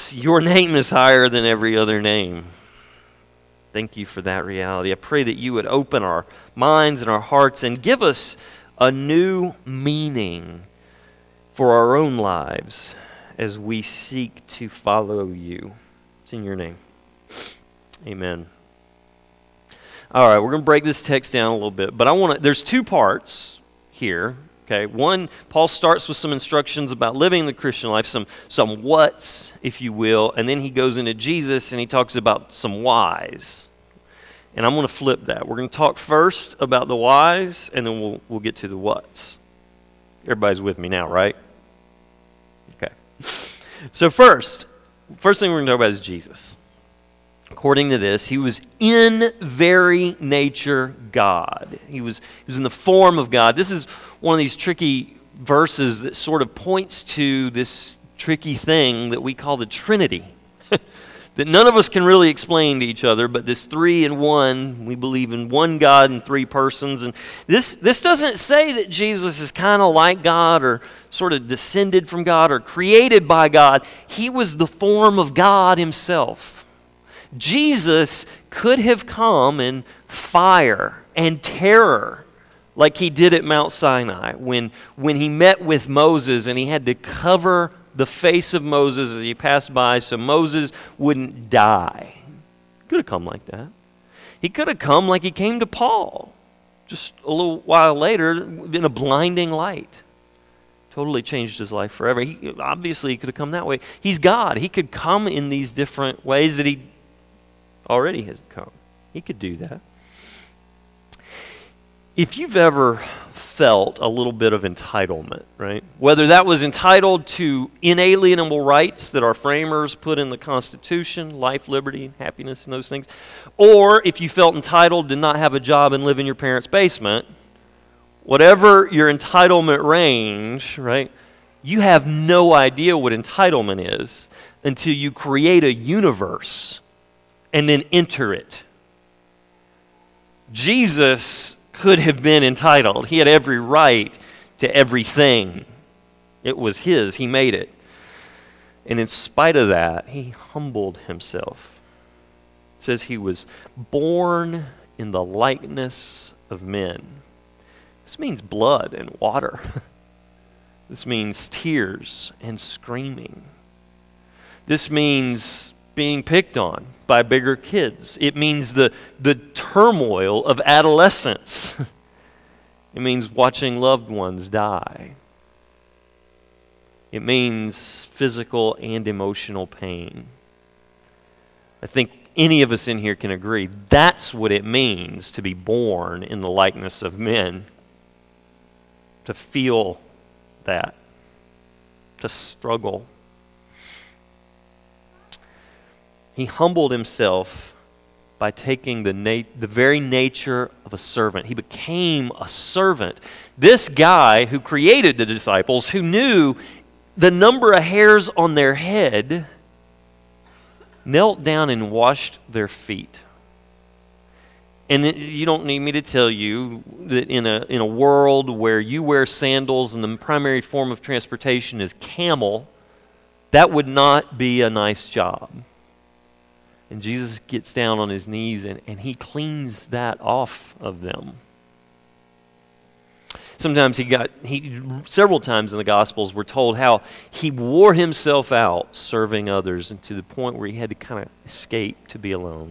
Jesus, your name is higher than every other name. Thank you for that reality. I pray that you would open our minds and our hearts and give us a new meaning for our own lives as we seek to follow you. It's in your name. Amen. All right, we're going to break this text down a little bit, but there's two parts here. Okay, one, Paul starts with some instructions about living the Christian life, some whats, if you will, and then he goes into Jesus and he talks about some whys. And I'm going to flip that. We're going to talk first about the whys, and then we'll get to the whats. Everybody's with me now, right? Okay. So first thing we're going to talk about is Jesus. According to this, he was in very nature God. He was in the form of God. This is one of these tricky verses that sort of points to this tricky thing that we call the Trinity. That none of us can really explain to each other, but this 3 in 1, we believe in one God in 3 persons. And this doesn't say that Jesus is kind of like God or sort of descended from God or created by God. He was the form of God himself. Jesus could have come in fire and terror like he did at Mount Sinai when he met with Moses and he had to cover the face of Moses as he passed by so Moses wouldn't die. He could have come like that. He could have come like he came to Paul just a little while later in a blinding light. Totally changed his life forever. He could have come that way. He's God. He could come in these different ways that he already has come. He could do that. If you've ever felt a little bit of entitlement, right? Whether that was entitled to inalienable rights that our framers put in the Constitution, life, liberty, happiness, and those things, or if you felt entitled to not have a job and live in your parents' basement, whatever your entitlement range, right? You have no idea what entitlement is until you create a universe and then enter it. Jesus could have been entitled. He had every right to everything. It was his. He made it. And in spite of that, he humbled himself. It says he was born in the likeness of men. This means blood and water. This means tears and screaming. This means being picked on by bigger kids. It means the turmoil of adolescence. It means watching loved ones die. It means physical and emotional pain. I think any of us in here can agree that's what it means to be born in the likeness of men. To feel that. To struggle. He humbled himself by taking the very nature of a servant. He became a servant. This guy who created the disciples, who knew the number of hairs on their head, knelt down and washed their feet. And you don't need me to tell you that in a world where you wear sandals and the primary form of transportation is camel, that would not be a nice job. And Jesus gets down on his knees and he cleans that off of them. Sometimes several times in the Gospels we're told how he wore himself out serving others, and to the point where he had to kind of escape to be alone.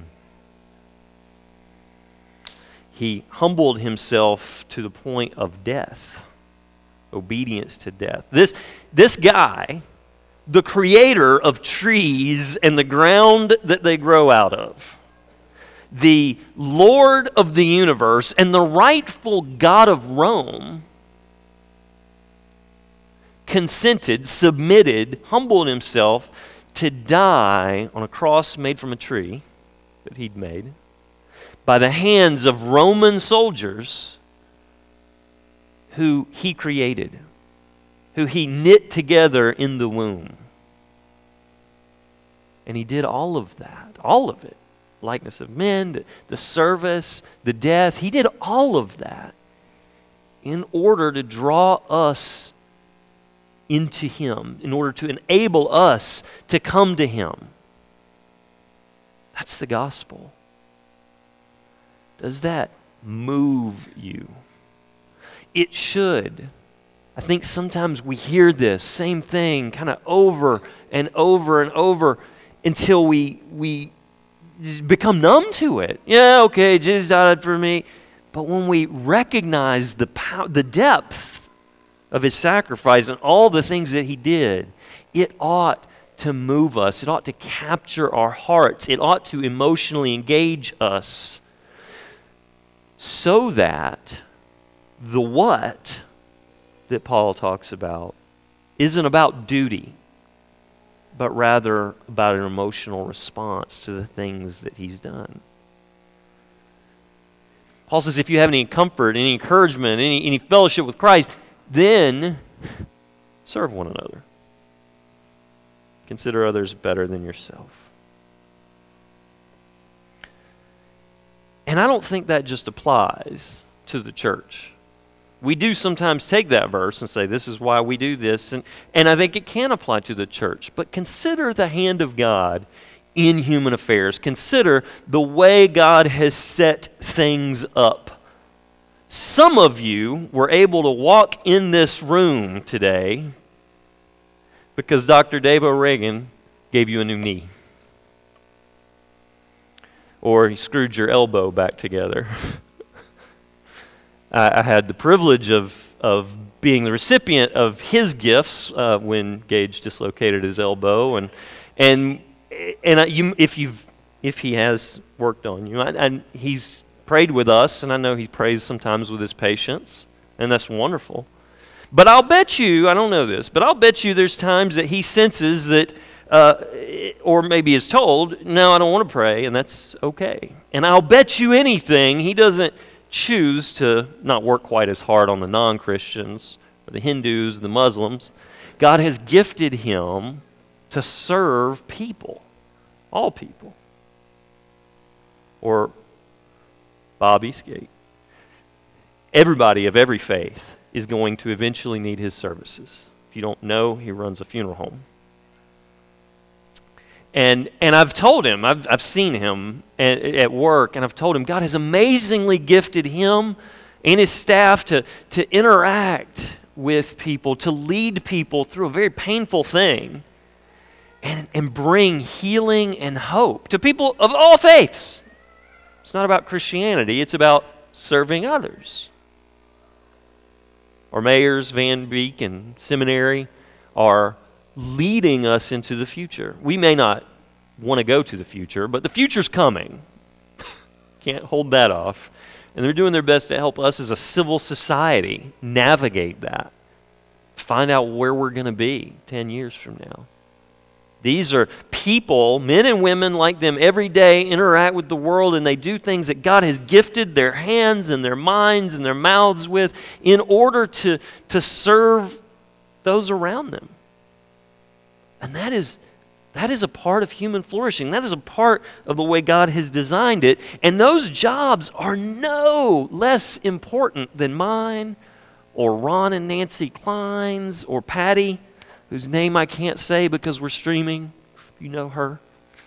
He humbled himself to the point of death, obedience to death. This guy, the creator of trees and the ground that they grow out of, the Lord of the universe and the rightful God of Rome, consented, submitted, humbled himself to die on a cross made from a tree that he'd made by the hands of Roman soldiers who he created, who he knit together in the womb. And he did all of that, all of it. Likeness of men, the service, the death. He did all of that in order to draw us into Him in order to enable us to come to Him. That's the gospel. Does that move you? It should. I think sometimes we hear this same thing kind of over and over and over until we become numb to it. Yeah, okay, Jesus died for me. But when we recognize the power, the depth of His sacrifice and all the things that He did, it ought to move us. It ought to capture our hearts. It ought to emotionally engage us so that the what that Paul talks about isn't about duty, but rather about an emotional response to the things that He's done. Paul says if you have any comfort, any encouragement, any fellowship with Christ, then serve one another. Consider others better than yourself. And I don't think that just applies to the church. We do sometimes take that verse and say, this is why we do this. And I think it can apply to the church. But consider the hand of God in human affairs. Consider the way God has set things up. Some of you were able to walk in this room today because Dr. Dave O'Regan gave you a new knee. Or he screwed your elbow back together. I had the privilege of being the recipient of his gifts when Gage dislocated his elbow, and if he has worked on you, and he's prayed with us, and I know he prays sometimes with his patients, and that's wonderful. But I'll bet you, I don't know this, but I'll bet you there's times that he senses that, or maybe is told, no, I don't want to pray, and that's okay. And I'll bet you anything he doesn't choose to not work quite as hard on the non-Christians, or the Hindus, the Muslims. God has gifted him to serve people, all people. Or Bob Eastgate. Everybody of every faith is going to eventually need his services. If you don't know, he runs a funeral home. And I've told him, I've seen him at work, and I've told him God has amazingly gifted him and his staff to interact with people, to lead people through a very painful thing, and bring healing and hope to people of all faiths. It's not about Christianity, it's about serving others. Our mayors, Van Beek and Seminary, are leading us into the future. We may not want to go to the future, but the future's coming. Can't hold that off. And they're doing their best to help us as a civil society navigate that. Find out where we're going to be 10 years from now. These are people, men and women like them, every day interact with the world, and they do things that God has gifted their hands and their minds and their mouths with in order to serve those around them. And that is a part of human flourishing. That is a part of the way God has designed it. And those jobs are no less important than mine or Ron and Nancy Klein's or Patty, whose name I can't say because we're streaming. You know her.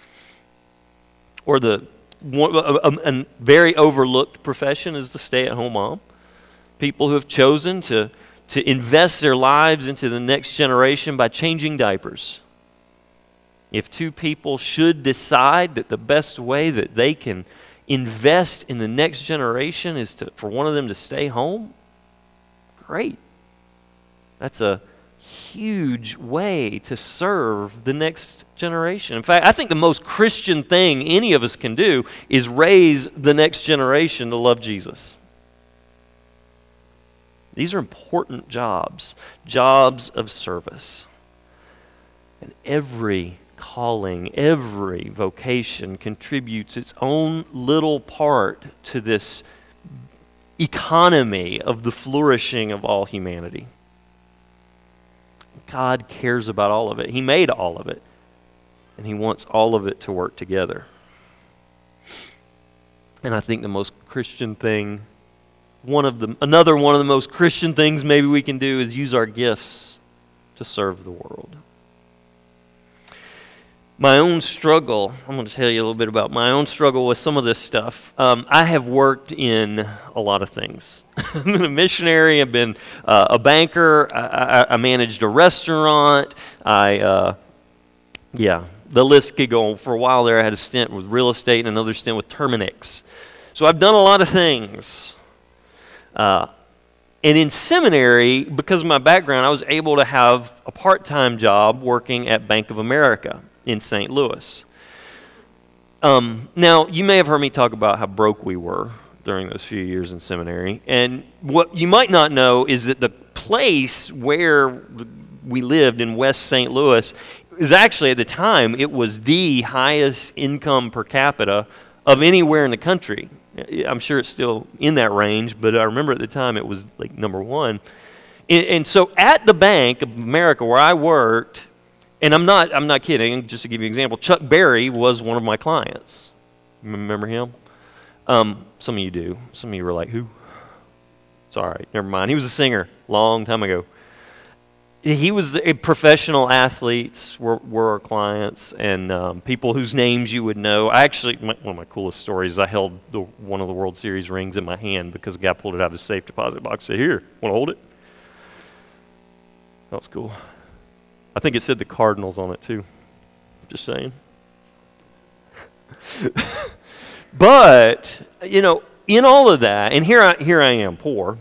Or a very overlooked profession is the stay-at-home mom. People who have chosen to invest their lives into the next generation by changing diapers. If two people should decide that the best way that they can invest in the next generation is for one of them to stay home, great. That's a huge way to serve the next generation. In fact, I think the most Christian thing any of us can do is raise the next generation to love Jesus. These are important jobs of service. And every calling, every vocation contributes its own little part to this economy of the flourishing of all humanity. God cares about all of it. He made all of it, and He wants all of it to work together. And I think the most Christian thing, another one of the most Christian things maybe we can do is use our gifts to serve the world. My own struggle, I'm going to tell you a little bit about my own struggle with some of this stuff. I have worked in a lot of things. I've been a missionary, I've been a banker, I managed a restaurant, the list could go on. For a while there, I had a stint with real estate and another stint with Terminix. So I've done a lot of things. And in seminary, because of my background, I was able to have a part-time job working at Bank of America in St. Louis. Now, you may have heard me talk about how broke we were during those few years in seminary. And what you might not know is that the place where we lived in West St. Louis is actually, at the time, it was the highest income per capita of anywhere in the country. I'm sure it's still in that range, but I remember at the time it was like number one. And so at the Bank of America where I worked, and I'm not kidding, just to give you an example, Chuck Berry was one of my clients. Remember him? Some of you do. Some of you were like, who? It's all right, never mind. He was a singer long time ago. He was professional athletes were our clients, and people whose names you would know. One of my coolest stories is I held one of the World Series rings in my hand because a guy pulled it out of his safe deposit box and said, "Here, want to hold it?" That was cool. I think it said the Cardinals on it too. Just saying. But, in all of that, and here I am, poor,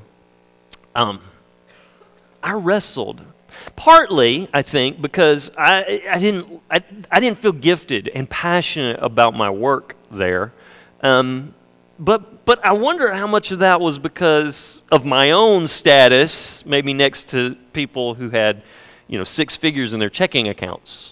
I wrestled. Partly, I think, because I didn't feel gifted and passionate about my work there. But I wonder how much of that was because of my own status, maybe next to people who had, 6 figures in their checking accounts.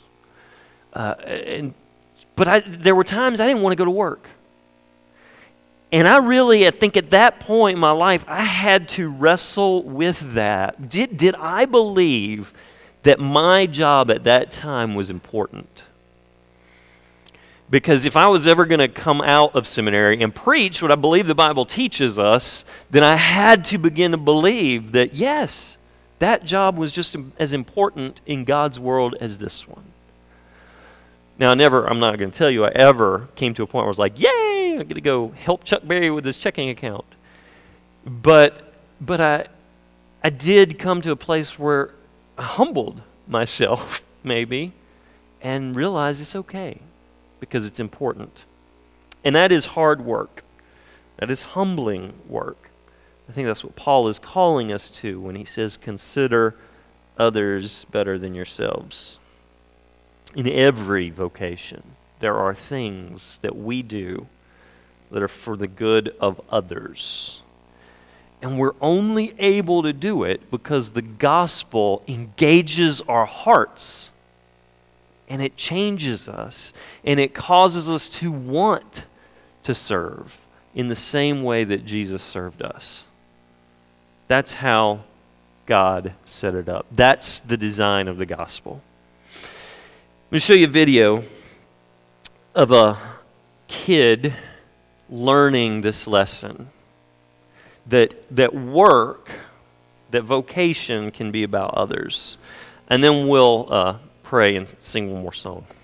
But there were times I didn't want to go to work. And I think at that point in my life, I had to wrestle with that. Did I believe that my job at that time was important? Because if I was ever going to come out of seminary and preach what I believe the Bible teaches us, then I had to begin to believe that, yes, that job was just as important in God's world as this one. Now, I'm not going to tell you I ever came to a point where I was like, yay, I get to go help Chuck Berry with his checking account. But I did come to a place where I humbled myself, maybe, and realized it's okay because it's important. And that is hard work. That is humbling work. I think that's what Paul is calling us to when he says, consider others better than yourselves. In every vocation, there are things that we do that are for the good of others. And we're only able to do it because the gospel engages our hearts. And it changes us. And it causes us to want to serve in the same way that Jesus served us. That's how God set it up. That's the design of the gospel. I'm going to show you a video of a kid learning this lesson. That vocation can be about others. And then we'll pray and sing one more song.